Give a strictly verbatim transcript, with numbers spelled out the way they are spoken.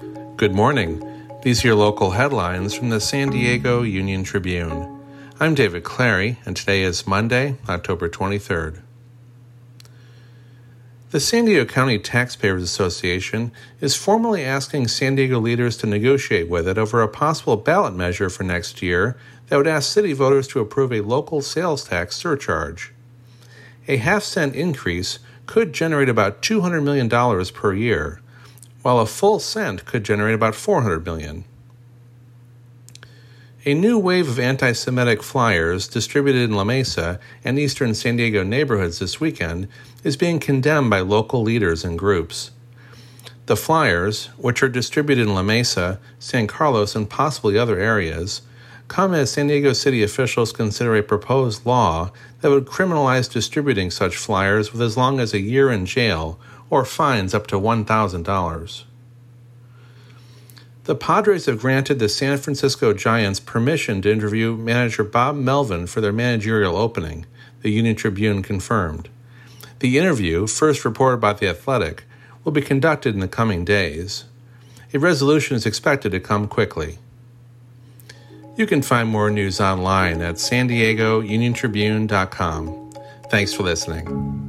Good morning. These are your local headlines from the San Diego Union Tribune. I'm David Clary, and today is Monday, October twenty-third. The San Diego County Taxpayers Association is formally asking San Diego leaders to negotiate with it over a possible ballot measure for next year that would ask city voters to approve a local sales tax surcharge. A half-cent increase could generate about two hundred million dollars per year, while a full cent could generate about four hundred million dollars. A new wave of anti-Semitic flyers distributed in La Mesa and eastern San Diego neighborhoods this weekend is being condemned by local leaders and groups. The flyers, which are distributed in La Mesa, San Carlos, and possibly other areas, come as San Diego city officials consider a proposed law that would criminalize distributing such flyers with as long as a year in jail or fines up to one thousand dollars. The Padres have granted the San Francisco Giants permission to interview manager Bob Melvin for their managerial opening, the Union Tribune confirmed. The interview, first reported by The Athletic, will be conducted in the coming days. A resolution is expected to come quickly. You can find more news online at san diego union tribune dot com. Thanks for listening.